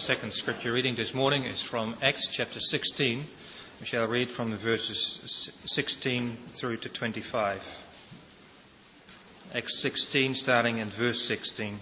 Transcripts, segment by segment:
second scripture reading this morning is from Acts chapter 16. We shall read from the verses 16 through to 25. Acts 16, starting at verse 16.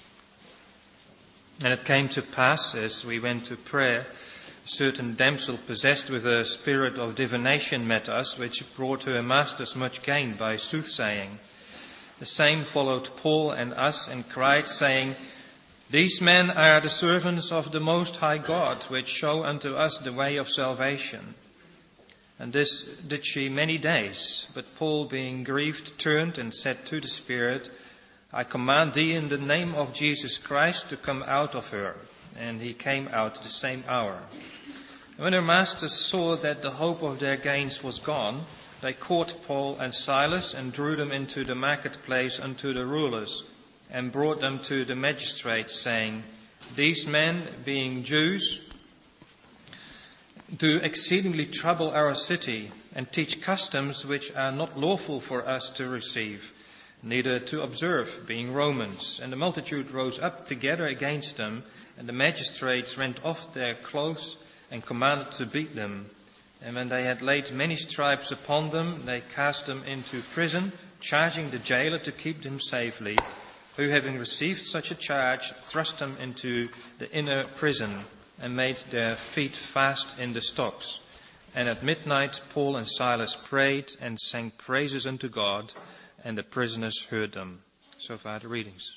And it came to pass, as we went to prayer, a certain damsel possessed with a spirit of divination met us, which brought her masters much gain by soothsaying. The same followed Paul and us, and cried, saying, These men are the servants of the Most High God, which show unto us the way of salvation. And this did she many days. But Paul, being grieved, turned and said to the Spirit, I command thee in the name of Jesus Christ to come out of her. And he came out the same hour. And when her masters saw that the hope of their gains was gone, they caught Paul and Silas and drew them into the marketplace unto the rulers, and brought them to the magistrates, saying, These men, being Jews, do exceedingly trouble our city, and teach customs which are not lawful for us to receive, neither to observe, being Romans. And the multitude rose up together against them, and the magistrates rent off their clothes and commanded to beat them. And when they had laid many stripes upon them, they cast them into prison, charging the jailer to keep them safely, who, having received such a charge, thrust them into the inner prison, and made their feet fast in the stocks. And at midnight Paul and Silas prayed and sang praises unto God, and the prisoners heard them. So far the readings.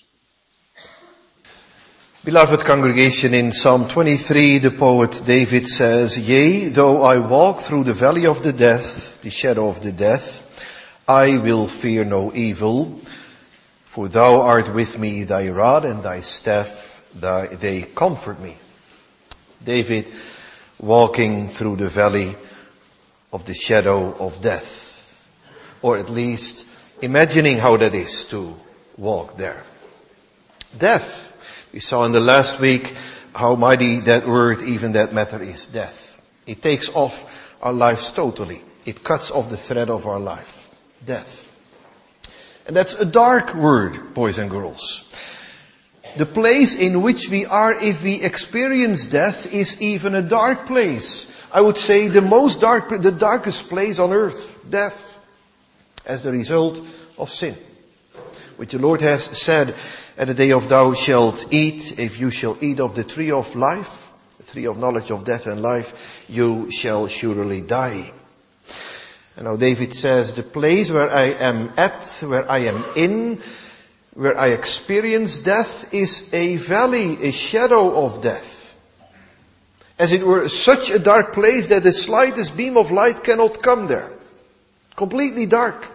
Beloved congregation, in Psalm 23, the poet David says, Yea, though I walk through the valley of the death, the shadow of the death, I will fear no evil, for thou art with me, thy rod and thy staff, they comfort me. David walking through the valley of the shadow of death, or at least imagining how that is to walk there. Death. We saw in the last week how mighty that word, even that matter is, death. It takes off our lives totally. It cuts off the thread of our life. Death. And that's a dark word, boys and girls. The place in which we are if we experience death is even a dark place. I would say the darkest place on earth, death, as the result of sin. Which the Lord has said, at the day of thou shalt eat, if you shall eat of the tree of life, the tree of knowledge of death and life, you shall surely die. And now David says, the place where I am at, where I am in, where I experience death is a valley, a shadow of death. As it were, such a dark place that the slightest beam of light cannot come there. Completely dark.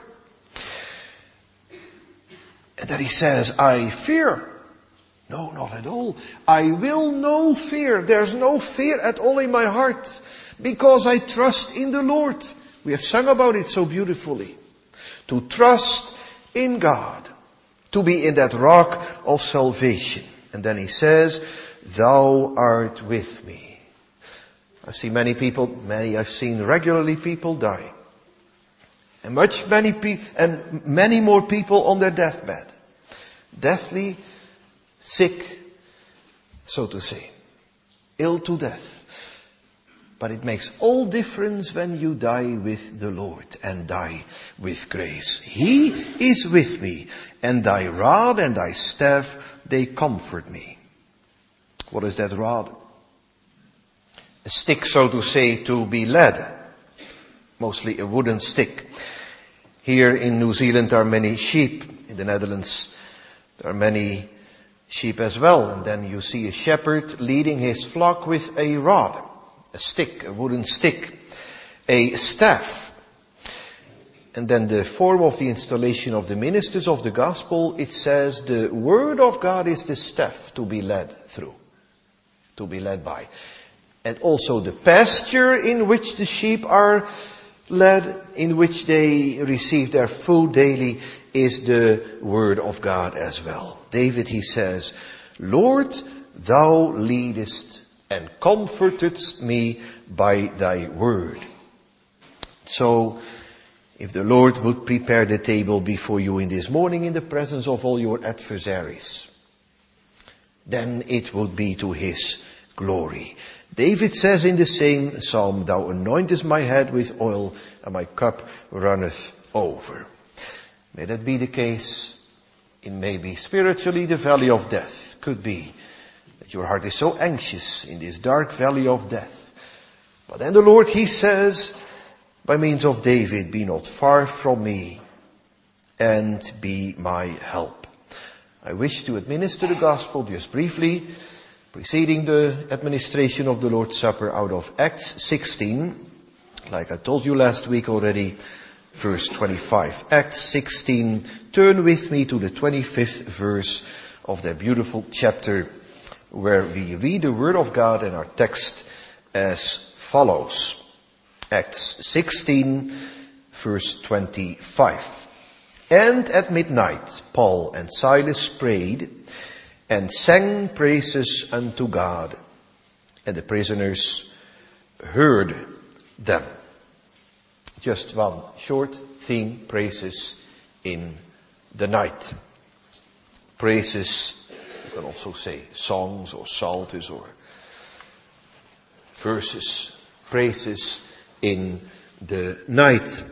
And then he says, I fear. No, not at all. I will no fear. There's no fear at all in my heart, because I trust in the Lord. We have sung about it so beautifully. To trust in God. To be in that rock of salvation. And then he says, thou art with me. I've seen I've seen regularly people die. And many more people on their deathbed. Deathly sick, so to say. Ill to death. But it makes all difference when you die with the Lord and die with grace. He is with me, and thy rod and thy staff, they comfort me. What is that rod? A stick, so to say, to be led. Mostly a wooden stick. Here in New Zealand there are many sheep. In the Netherlands there are many sheep as well. And then you see a shepherd leading his flock with a rod. A stick, a wooden stick. A staff. And then the form of the installation of the ministers of the gospel, it says the word of God is the staff to be led through. To be led by. And also the pasture in which the sheep are led, in which they receive their food daily, is the word of God as well. David, he says, Lord, thou leadest and comfortest me by thy word. So, if the Lord would prepare the table before you in this morning in the presence of all your adversaries, then it would be to his glory. David says in the same psalm, thou anointest my head with oil, and my cup runneth over. May that be the case in maybe spiritually the valley of death. Could be that your heart is so anxious in this dark valley of death. But then the Lord, He says, by means of David, be not far from me, and be my help. I wish to administer the gospel just briefly, preceding the administration of the Lord's Supper out of Acts 16, like I told you last week already, verse 25. Acts 16, turn with me to the 25th verse of that beautiful chapter, where we read the Word of God and our text as follows. Acts 16, verse 25. And at midnight, Paul and Silas prayed and sang praises unto God, and the prisoners heard them. Just one short theme, praises in the night. Praises, you can also say songs or psalters or verses. Praises in the night.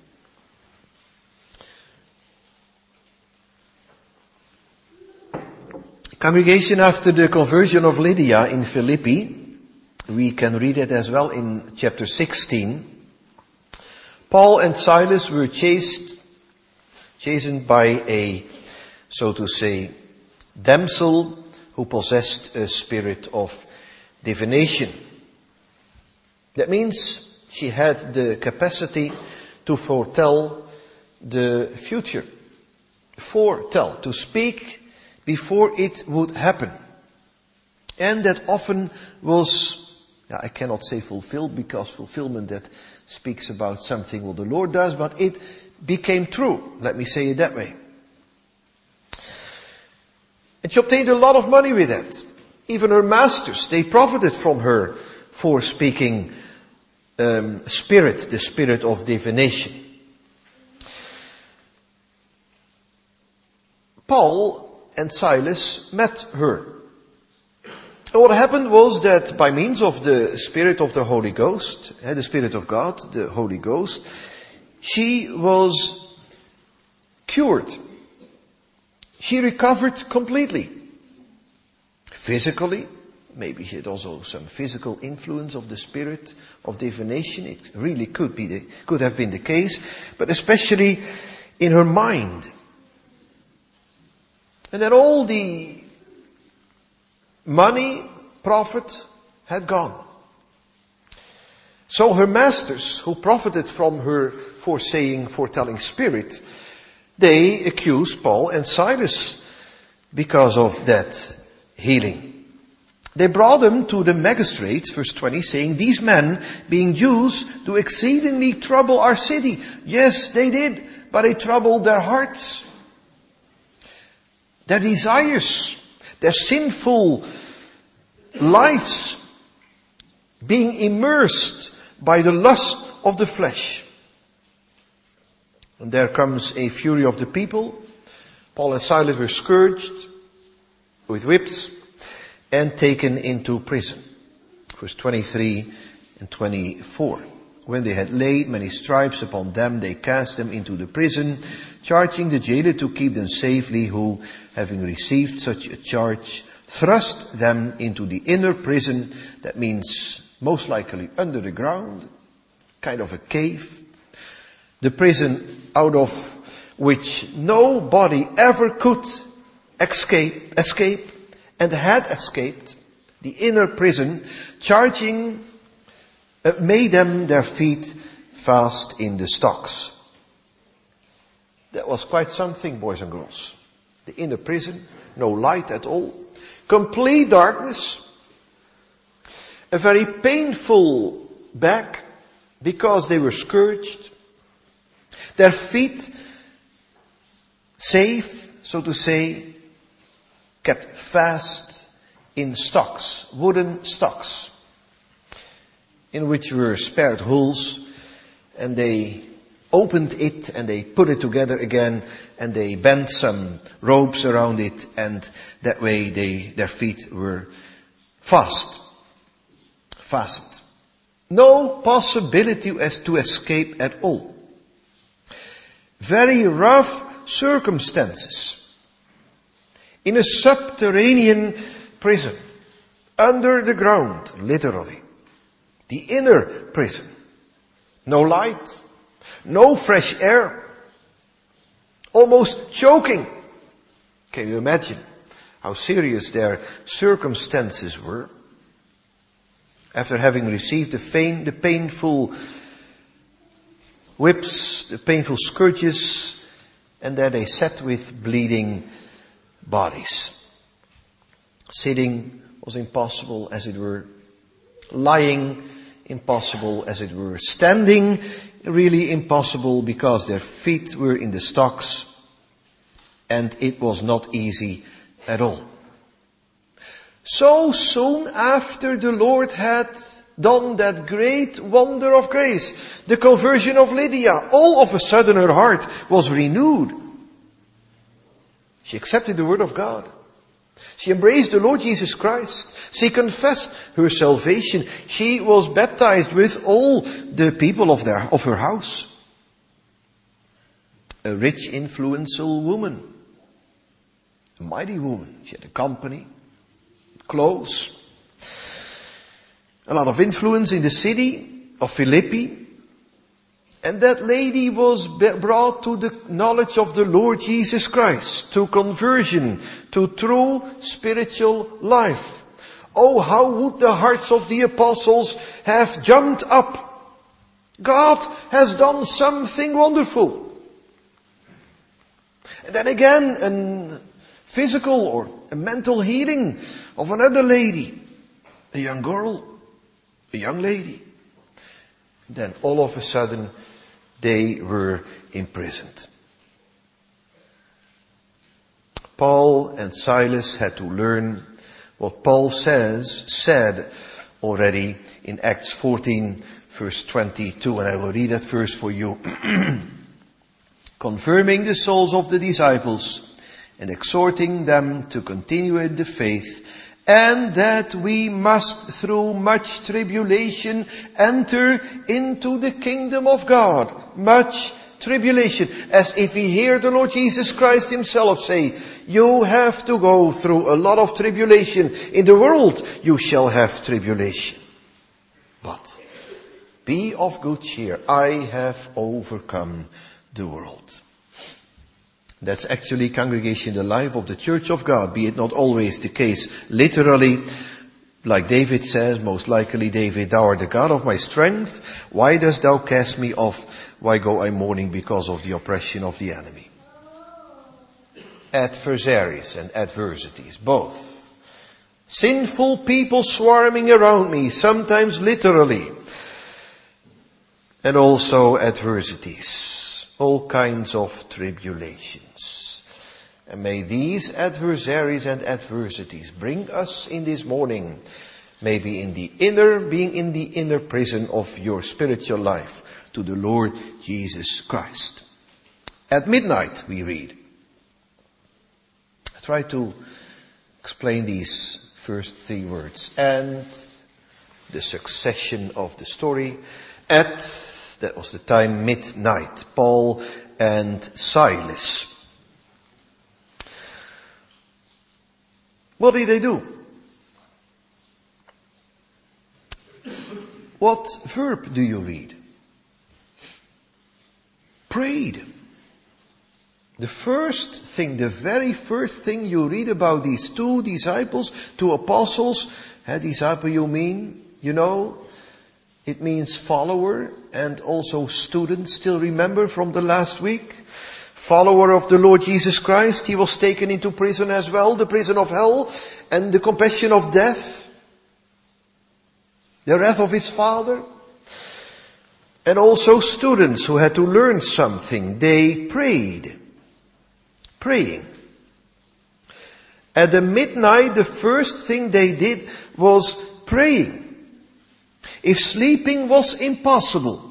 Congregation, after the conversion of Lydia in Philippi, we can read it as well in chapter 16. Paul and Silas were chastened by a, so to say, damsel who possessed a spirit of divination. That means she had the capacity to foretell the future. Foretell, to speak before it would happen. And that often was, I cannot say fulfilled, because fulfillment that speaks about something what the Lord does, but it became true. Let me say it that way. And she obtained a lot of money with that. Even her masters, they profited from her for speaking the spirit of divination. Paul and Silas met her. And what happened was that by means of the Spirit of the Holy Ghost, the Spirit of God, the Holy Ghost, she was cured. She recovered completely. Physically, maybe she had also some physical influence of the spirit of divination. It really could have been the case, but especially in her mind. And then all the money, profit had gone. So her masters, who profited from her foretelling spirit, they accused Paul and Silas because of that healing. They brought them to the magistrates, verse 20, saying, these men, being Jews, do exceedingly trouble our city. Yes, they did, but they troubled their hearts. Their desires, their sinful lives, being immersed by the lust of the flesh. And there comes a fury of the people. Paul and Silas were scourged with whips and taken into prison. Verse 23 and 24. When they had laid many stripes upon them, they cast them into the prison, charging the jailer to keep them safely, who, having received such a charge, thrust them into the inner prison. That means most likely under the ground, kind of a cave. The prison out of which nobody ever could escape, and had escaped. The inner prison, charging, made them their feet fast in the stocks. That was quite something, boys and girls. The inner prison, no light at all, complete darkness, a very painful back because they were scourged, their feet safe, so to say, kept fast in stocks, wooden stocks, in which were spared holes, and they opened it and they put it together again, and they bent some ropes around it, and that way their feet were fast. fastened. No possibility as to escape at all. Very rough circumstances. In a subterranean prison. Under the ground, literally. The inner prison. No light. No fresh air. Almost choking. Can you imagine how serious their circumstances were? After having received the painful whips, the painful scourges, and there they sat with bleeding bodies. Sitting was impossible, as it were. Lying, impossible, as it were. Standing, really impossible, because their feet were in the stocks, and it was not easy at all. So soon after the Lord had done that great wonder of grace, the conversion of Lydia, all of a sudden her heart was renewed. She accepted the word of God. She embraced the Lord Jesus Christ. She confessed her salvation. She was baptized with all the people of her house. A rich, influential woman. A mighty woman. She had a company, clothes, a lot of influence in the city of Philippi. And that lady was brought to the knowledge of the Lord Jesus Christ, to conversion, to true spiritual life. Oh, how would the hearts of the apostles have jumped up? God has done something wonderful. And then again, a physical or a mental healing of another lady, a young girl, a young lady. And then all of a sudden, they were imprisoned. Paul and Silas had to learn what Paul said already in Acts 14 verse 22, and I will read that verse for you. Confirming the souls of the disciples and exhorting them to continue in the faith, and that we must through much tribulation enter into the kingdom of God. Much tribulation. As if we hear the Lord Jesus Christ himself say, you have to go through a lot of tribulation. In the world you shall have tribulation. But be of good cheer. I have overcome the world. That's actually, congregation, the life of the Church of God, be it not always the case literally, like David says, most likely David, thou art the God of my strength, why dost thou cast me off? Why go I mourning because of the oppression of the enemy? Adversaries and adversities, both. Sinful people swarming around me, sometimes literally, and also adversities. All kinds of tribulations. And may these adversaries and adversities bring us in this morning, maybe being in the inner prison of your spiritual life, to the Lord Jesus Christ. At midnight, we read. I try to explain these first three words. And the succession of the story. That was the time, midnight. Paul and Silas. What did they do? What verb do you read? Prayed. The very first thing you read about these two disciples, two apostles, disciple you mean, it means follower and also student. Still remember from the last week? Follower of the Lord Jesus Christ. He was taken into prison as well, the prison of hell and the compassion of death. The wrath of his Father. And also students who had to learn something. They prayed. Praying. At the midnight, the first thing they did was praying. If sleeping was impossible,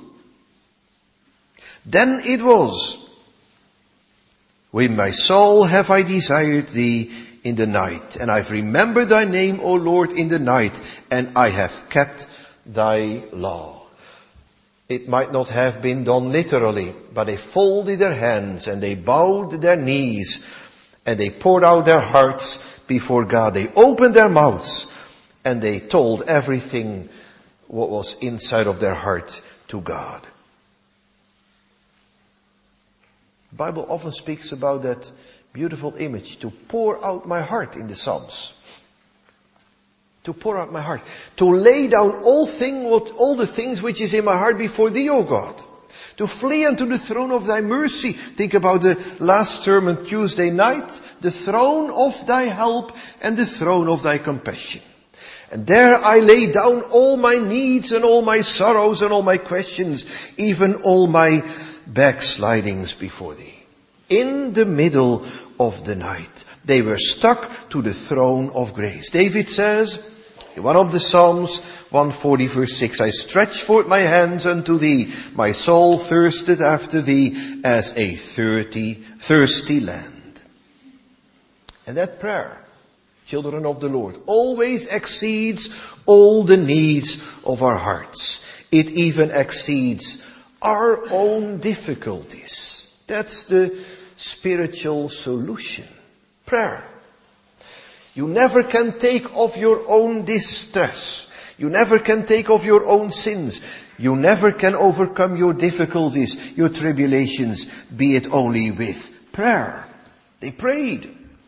then it was, with my soul have I desired thee in the night, and I've remembered thy name, O Lord, in the night, and I have kept thy law. It might not have been done literally, but they folded their hands and they bowed their knees and they poured out their hearts before God. They opened their mouths and they told everything what was inside of their heart to God. The Bible often speaks about that beautiful image, to pour out my heart in the Psalms. To pour out my heart. To lay down all the things which is in my heart before thee, O God. To flee unto the throne of thy mercy. Think about the last sermon Tuesday night. The throne of thy help and the throne of thy compassion. And there I lay down all my needs and all my sorrows and all my questions, even all my backslidings before thee. In the middle of the night, they were stuck to the throne of grace. David says, in one of the Psalms, 140 verse 6, I stretch forth my hands unto thee. My soul thirsted after thee as a thirsty land. And that prayer, children of the Lord, always exceeds all the needs of our hearts. It even exceeds our own difficulties. That's the spiritual solution. Prayer. You never can take off your own distress. You never can take off your own sins. You never can overcome your difficulties, your tribulations, be it only with prayer. They prayed.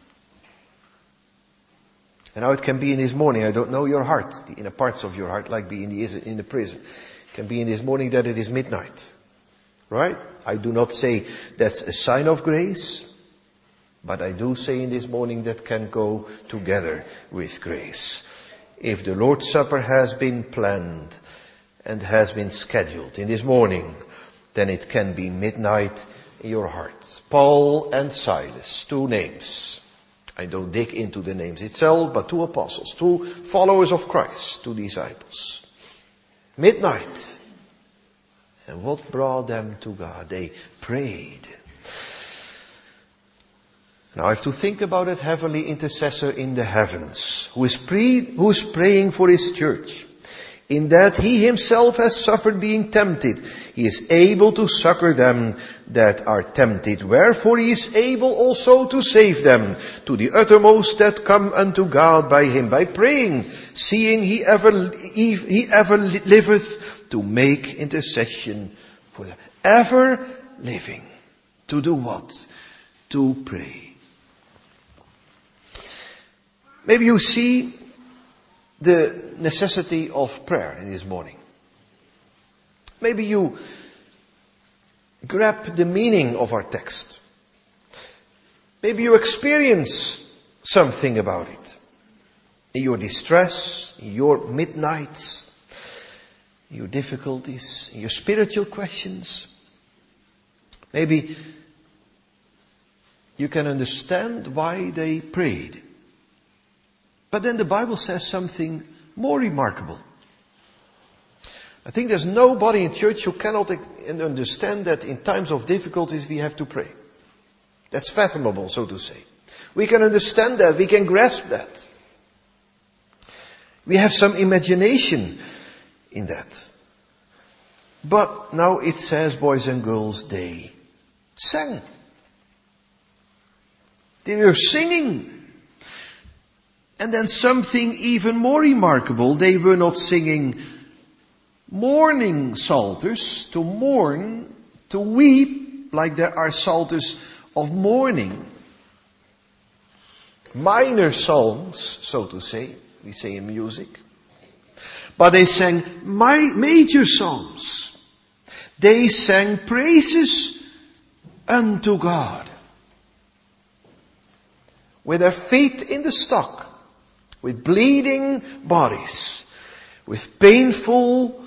And how it can be in this morning, I don't know your heart, the inner parts of your heart, like being in the prison. It can be in this morning that it is midnight. Right? I do not say that's a sign of grace, but I do say in this morning that can go together with grace. If the Lord's Supper has been planned and has been scheduled in this morning, then it can be midnight in your heart. Paul and Silas, two names. I don't dig into the names itself, but two apostles, two followers of Christ, two disciples. Midnight. And what brought them to God? They prayed. Now I have to think about that heavenly intercessor in the heavens, who is praying for his church. In that he himself has suffered being tempted, he is able to succor them that are tempted. Wherefore he is able also to save them to the uttermost that come unto God by him, by praying, seeing he ever liveth to make intercession for them. Ever living. To do what? To pray. Maybe you see the necessity of prayer in this morning. Maybe you grab the meaning of our text. Maybe you experience something about it. In your distress, in your midnights, in your difficulties, in your spiritual questions. Maybe you can understand why they prayed. But then the Bible says something more remarkable. I think there's nobody in church who cannot understand that in times of difficulties we have to pray. That's fathomable, so to say. We can understand that, we can grasp that. We have some imagination in that. But now it says, boys and girls, they sang. They were singing. And then something even more remarkable, they were not singing mourning psalters, to mourn, to weep, like there are psalters of mourning. Minor songs, so to say, we say in music. But they sang major psalms. They sang praises unto God. With their feet in the stock. With bleeding bodies, with painful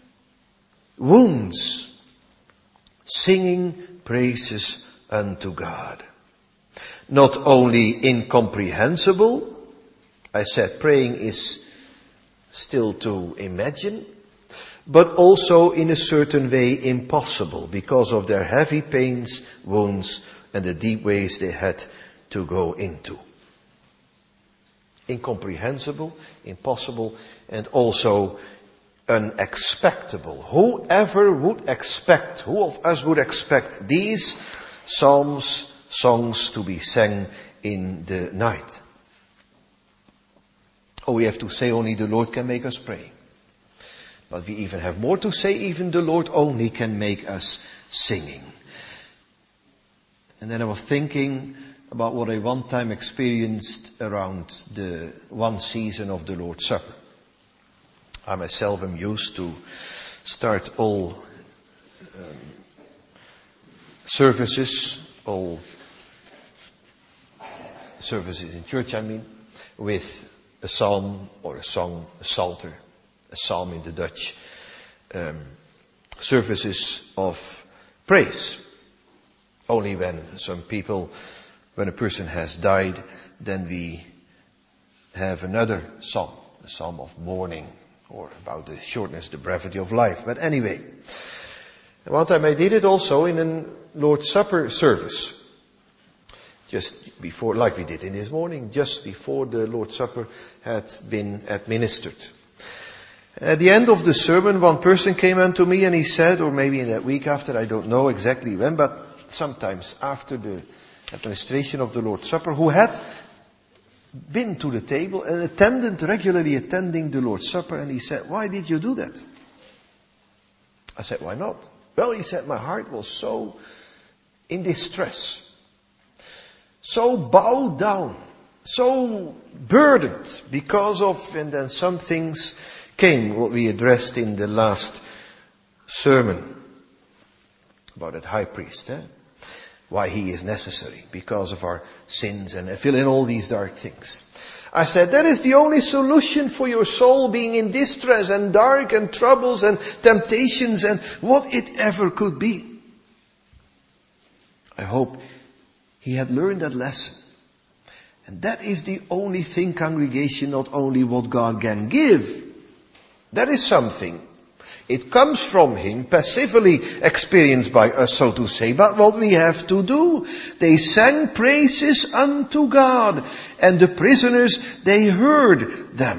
wounds, singing praises unto God. Not only incomprehensible, I said praying is still to imagine, but also in a certain way impossible because of their heavy pains, wounds, and the deep ways they had to go into. Incomprehensible, impossible, and also unexpectable. Who of us would expect these songs to be sang in the night? Oh, we have to say only the Lord can make us pray. But we even have more to say, even the Lord only can make us singing. And then I was thinking about what I one time experienced around the one season of the Lord's Supper. I myself am used to start all services in church, with a psalm or a song, a psalter, a psalm in the Dutch, services of praise. Only when a person has died, then we have another psalm, a psalm of mourning, or about the shortness, the brevity of life. But anyway, one time I did it also in a Lord's Supper service. Just before, like we did in this morning, just before the Lord's Supper had been administered. At the end of the sermon, one person came unto me and he said, or maybe in that week after, I don't know exactly when, but sometimes after the administration of the Lord's Supper, who had been to the table and regularly attending the Lord's Supper, and he said, why did you do that? I said, why not? Well, he said, my heart was so in distress, so bowed down, so burdened because of, and then some things came, what we addressed in the last sermon about that high priest, why he is necessary, because of our sins, and fill in all these dark things. I said, that is the only solution for your soul being in distress and dark and troubles and temptations and what it ever could be. I hope he had learned that lesson. And that is the only thing, congregation, not only what God can give. That is something. It comes from him, passively experienced by us, so to say. But what we have to do, they sang praises unto God, and the prisoners, they heard them.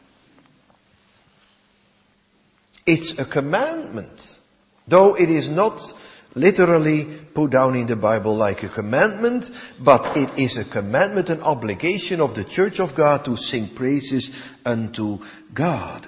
It's a commandment, though it is not literally put down in the Bible like a commandment, but it is a commandment, an obligation of the Church of God to sing praises unto God.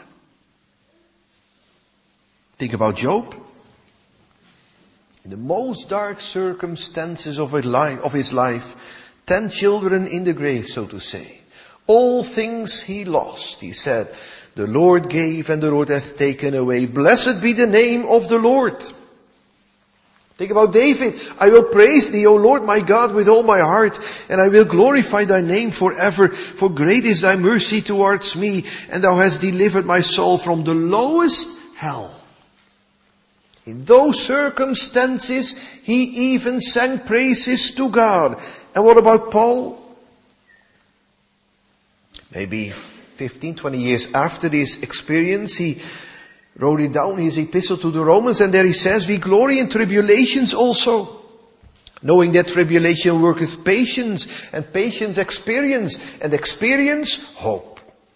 Think about Job. In the most dark circumstances of his life, 10 children in the grave, so to say. All things he lost. He said, the Lord gave and the Lord hath taken away. Blessed be the name of the Lord. Think about David. I will praise thee, O Lord my God, with all my heart, and I will glorify thy name forever. For great is thy mercy towards me, and thou hast delivered my soul from the lowest hell. In those circumstances, he even sang praises to God. And what about Paul? Maybe 15, 20 years after this experience, he wrote it down, his epistle to the Romans, and there he says, we glory in tribulations also, knowing that tribulation worketh patience, and patience experience, and experience hope.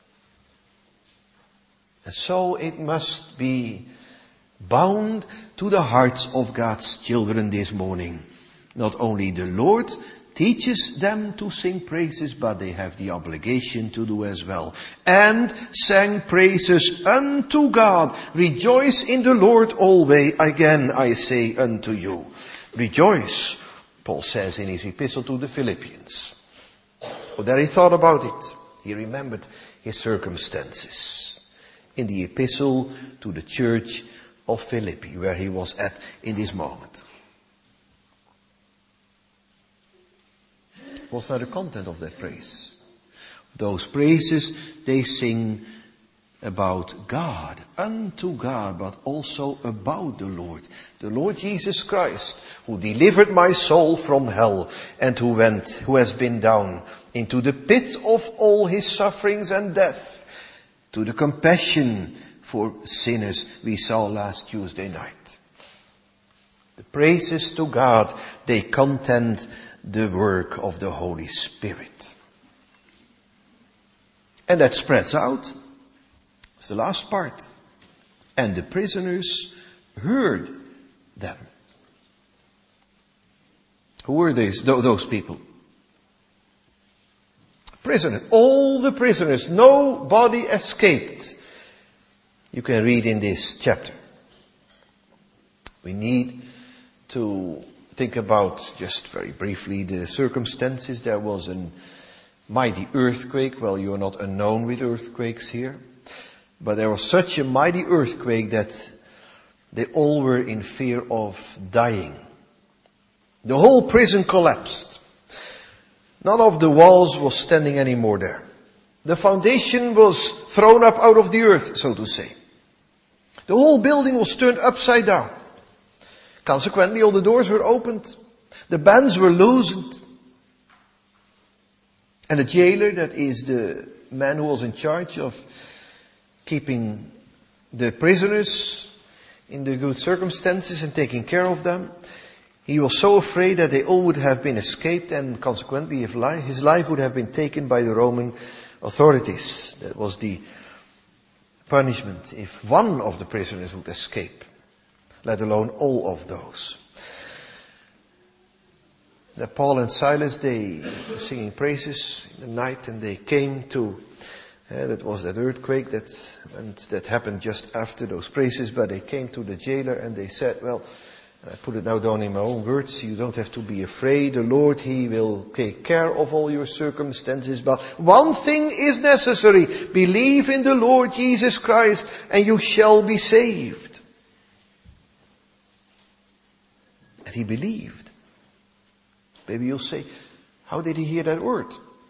And so it must be bound to the hearts of God's children this morning. Not only the Lord teaches them to sing praises, but they have the obligation to do as well. And sang praises unto God. Rejoice in the Lord always. Again I say unto you, rejoice, Paul says in his epistle to the Philippians. Oh, there he thought about it. He remembered his circumstances. In the epistle to the church of Philippi, where he was at in this moment. What's now the content of that praise? Those praises, they sing about God, unto God, but also about the Lord Jesus Christ, who delivered my soul from hell, and who has been down into the pit of all his sufferings and death, to the compassion for sinners we saw last Tuesday night. The praises to God, they content the work of the Holy Spirit. And that spreads out. It's the last part. And the prisoners heard them. Who were those people? Prisoners. All the prisoners. Nobody escaped. You can read in this chapter. We need to think about, just very briefly, the circumstances. There was a mighty earthquake. Well, you are not unknown with earthquakes here. But there was such a mighty earthquake that they all were in fear of dying. The whole prison collapsed. None of the walls was standing anymore there. The foundation was thrown up out of the earth, so to say. The whole building was turned upside down. Consequently, all the doors were opened. The bands were loosened. And the jailer, that is the man who was in charge of keeping the prisoners in the good circumstances and taking care of them, he was so afraid that they all would have been escaped, and consequently his life would have been taken by the Roman authorities. That was the punishment if one of the prisoners would escape, let alone all of those. That Paul and Silas, they were singing praises in the night, and they came to, that was that earthquake that happened just after those praises, but they came to the jailer and they said, well, I put it now down in my own words, you don't have to be afraid. The Lord, He will take care of all your circumstances. But one thing is necessary. Believe in the Lord Jesus Christ and you shall be saved. And he believed. Maybe you'll say, how did he hear that word?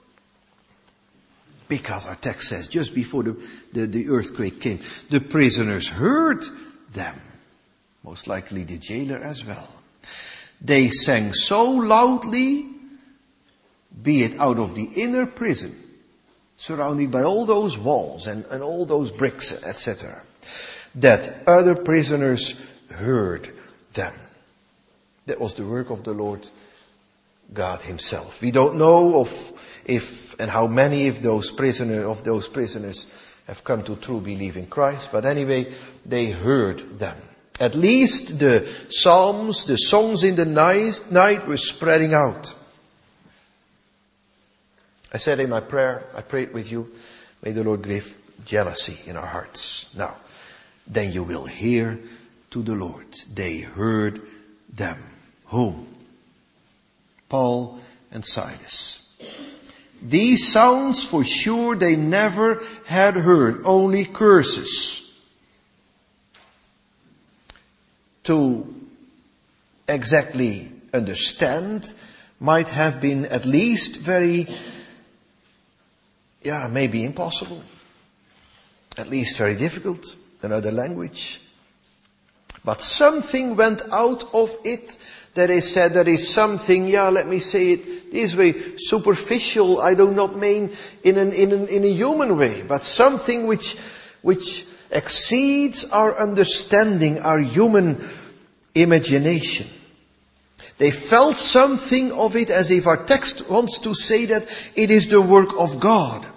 Because our text says, just before the earthquake came, the prisoners heard them. Most likely the jailer as well. They sang so loudly, be it out of the inner prison, surrounded by all those walls and all those bricks, etc., that other prisoners heard them. That was the work of the Lord God Himself. We don't know if and how many of those prisoners have come to true belief in Christ, but anyway, they heard them. At least the psalms, the songs in the night were spreading out. I said in my prayer, I prayed with you, may the Lord give jealousy in our hearts. Now, then you will hear to the Lord. They heard them. Whom? Paul and Silas. These sounds for sure they never had heard, only curses. To exactly understand might have been at least maybe impossible. At least very difficult, another language. But something went out of it that is said, that is something, let me say it this way, superficial, I do not mean in a human way, but something which exceeds our understanding, our human imagination. They felt something of it, as if our text wants to say that it is the work of God.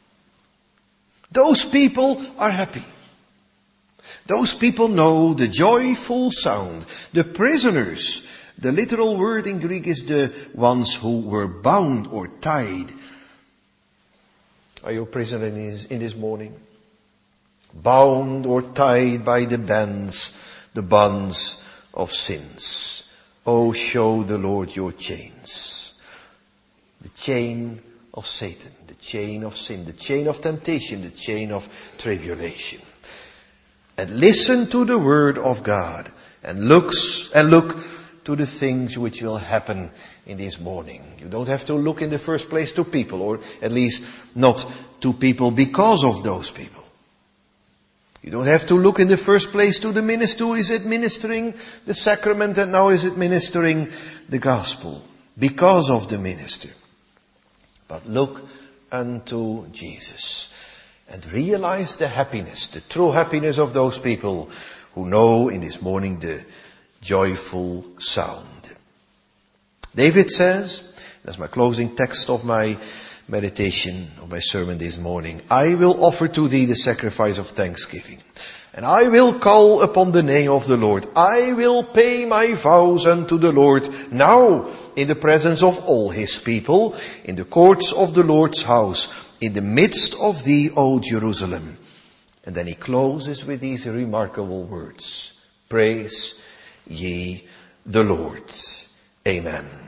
Those people are happy. Those people know the joyful sound. The prisoners, the literal word in Greek is the ones who were bound or tied. Are you a prisoner in this morning? Bound or tied by the bonds of sins. Oh, show the Lord your chains. The chain of Satan, the chain of sin, the chain of temptation, the chain of tribulation. And listen to the word of God and look to the things which will happen in this morning. You don't have to look in the first place to people, or at least not to people because of those people. You don't have to look in the first place to the minister who is administering the sacrament and now is administering the gospel because of the minister. But look unto Jesus and realize the happiness, the true happiness of those people who know in this morning the joyful sound. David says, that's my closing text of my meditation, of my sermon this morning, I will offer to thee the sacrifice of thanksgiving. And I will call upon the name of the Lord. I will pay my vows unto the Lord now in the presence of all his people, in the courts of the Lord's house, in the midst of thee, O Jerusalem. And then he closes with these remarkable words. Praise ye the Lord. Amen.